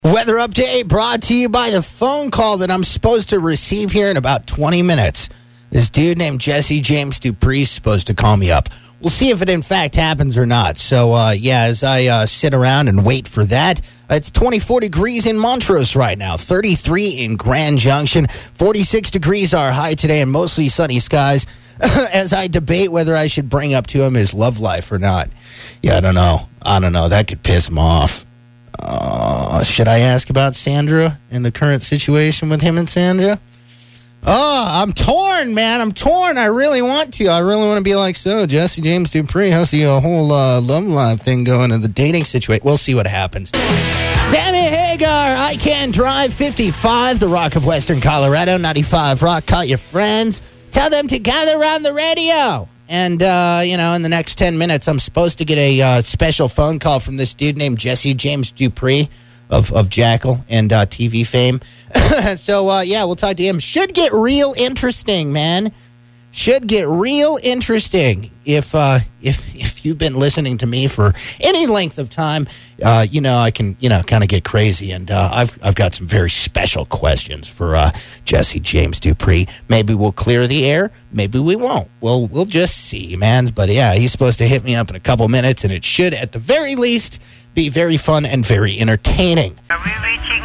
Weather update brought to you by the phone call that I'm supposed to receive here in about 20 minutes. This dude named Jesse James Dupree is supposed to call me up. We'll see if it in fact happens or not. So, as I sit around and wait for that, it's 24 degrees in Montrose right now, 33 in Grand Junction, 46 degrees our high today, and mostly sunny skies as I debate whether I should bring up to him his love life or not. Yeah, I don't know. That could piss him off. Should I ask about Sandra and the current situation with him and Sandra? Oh, I'm torn, man. I'm torn. I really want to. I really want to be like, so, Jesse James Dupree, how's the whole love life thing going in the dating situation? We'll see what happens. Sammy Hagar, I Can Drive 55, the Rock of Western Colorado, 95 Rock. Call your friends. Tell them to gather on the radio. And, in the next 10 minutes, I'm supposed to get a special phone call from this dude named Jesse James Dupree of Jackal and TV fame. So, we'll talk to him. Should get real interesting, man. Should get real interesting. If you've been listening to me for any length of time, I can, kind of get crazy. And I've got some very special questions for Jesse James Dupree. Maybe we'll clear the air. Maybe we won't. We'll just see, man. But, yeah, he's supposed to hit me up in a couple minutes, and it should, at the very least, be very fun and very entertaining. Are we reaching?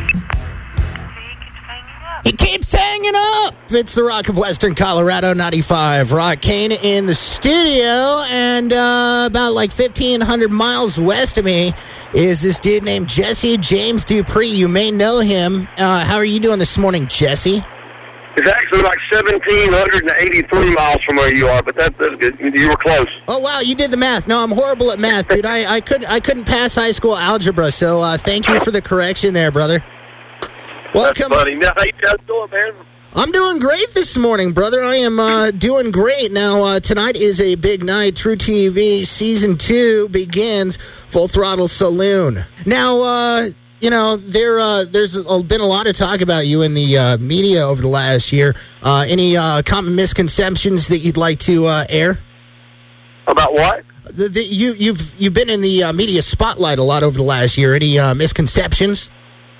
He keeps hanging up. It's the Rock of Western Colorado, 95 Rock. Kane in the studio, and about 1,500 miles west of me is this dude named Jesse James Dupree. You may know him. How are you doing this morning, Jesse? It's actually 1,783 miles from where you are, but that's good. You were close. Oh, wow, you did the math. No, I'm horrible at math, dude. I couldn't pass high school algebra, so thank you for the correction there, brother. Welcome. That's funny. Now, how you guys doing, man? I'm doing great this morning, brother. I am doing great. Now, tonight is a big night. True TV Season 2 begins. Full Throttle Saloon. Now, there's been a lot of talk about you in the media over the last year. Any common misconceptions that you'd like to air? About what? You've been in the media spotlight a lot over the last year. Any misconceptions?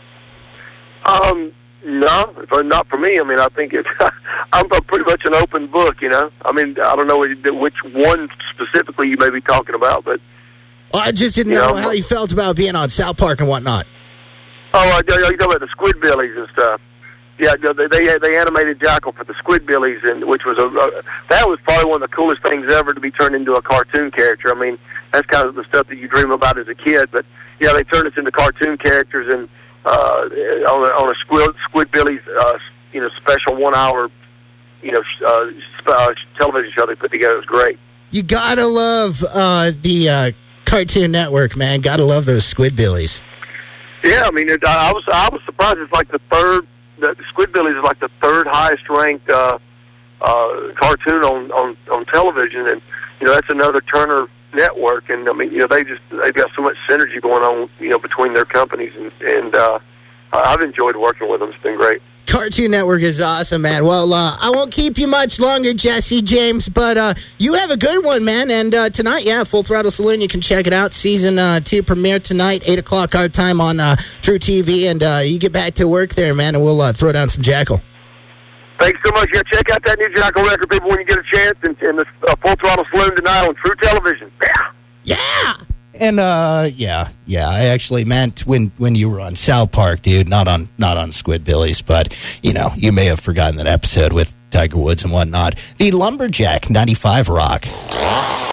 No, not for me. I mean, I think I'm pretty much an open book, I mean, I don't know which one specifically you may be talking about, but... I just didn't know how you felt about being on South Park and whatnot. Oh, you're talking about the Squidbillies and stuff. Yeah, they animated Jackal for the Squidbillies, and which was that was probably one of the coolest things ever to be turned into a cartoon character. I mean, that's kind of the stuff that you dream about as a kid, but, yeah, they turned us into cartoon characters, and on a Squidbillies, special 1 hour, television show they put together. It was great. You gotta love the Cartoon Network, man. Gotta love those Squidbillies. Yeah, I mean, I was surprised. It's like the Squidbillies is like the third highest ranked cartoon on television, and that's another Turner Network, and I mean, they've got so much synergy going on, between their companies, and I've enjoyed working with them. It's been great. Cartoon Network is awesome, man. Well, I won't keep you much longer, Jesse James, but you have a good one, man. And tonight, Full Throttle Saloon, you can check it out. Season 2 premiere tonight, 8 o'clock our time on True TV, and you get back to work there, man, and we'll throw down some Jackal. Thanks so much. Yeah, check out that new Jackal record, people, when you get a chance, and the Full Throttle Saloon tonight on True Television. Yeah! And I actually meant when you were on South Park, dude, not on Squidbillies, but you may have forgotten that episode with Tiger Woods and whatnot. The Lumberjack, 95 Rock.